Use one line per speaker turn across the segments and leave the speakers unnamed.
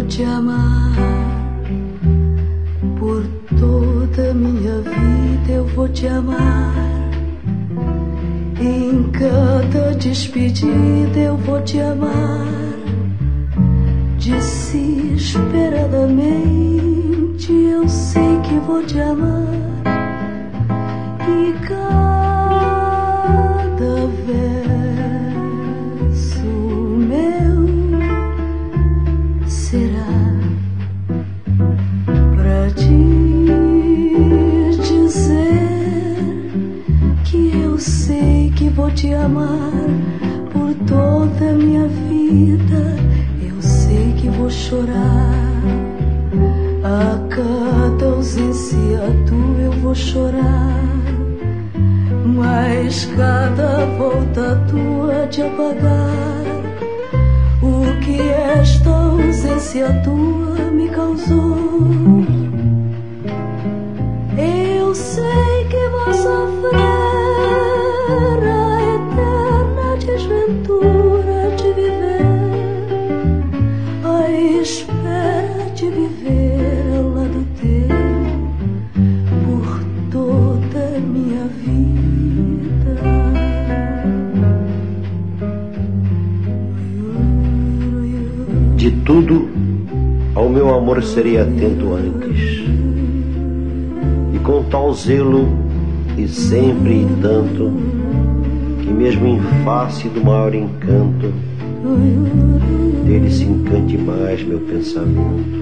te amar. Por toda minha vida eu vou te amar. Em cada despedida eu vou te amar. Desesperadamente eu sei que vou te amar. E cada verso meu será pra te dizer que eu sei que vou te amar por toda a minha vida. Eu sei que vou chorar a cada ausência tua, eu vou chorar. Mas cada volta tua de apagar o que esta ausência tua me causou. Eu sei que vou sofrer a eterna desventura de viver, a espera de viver ao lado teu por toda a minha vida.
De tudo ao meu amor serei atento antes, e com tal zelo e sempre e tanto, que mesmo em face do maior encanto, dele se encante mais meu pensamento.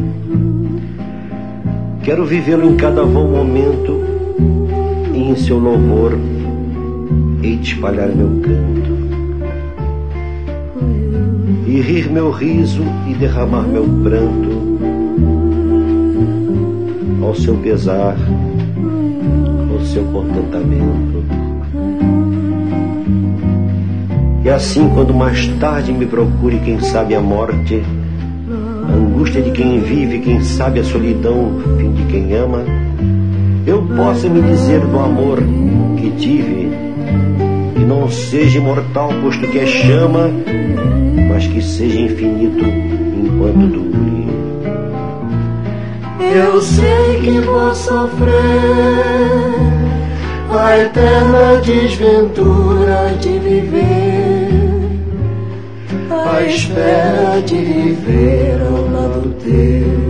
Quero vivê-lo em cada vão momento, e em seu louvor hei de espalhar meu canto, e rir meu riso e derramar meu pranto, ao seu pesar, ao seu contentamento. E assim, quando mais tarde me procure, quem sabe a morte, a angústia de quem vive, quem sabe a solidão, fim de quem ama, eu possa me dizer do amor que tive, que não seja imortal, posto que é chama, mas que seja infinito enquanto dure.
Eu sei que vou sofrer a eterna desventura de viver, a espera de viver ao lado teu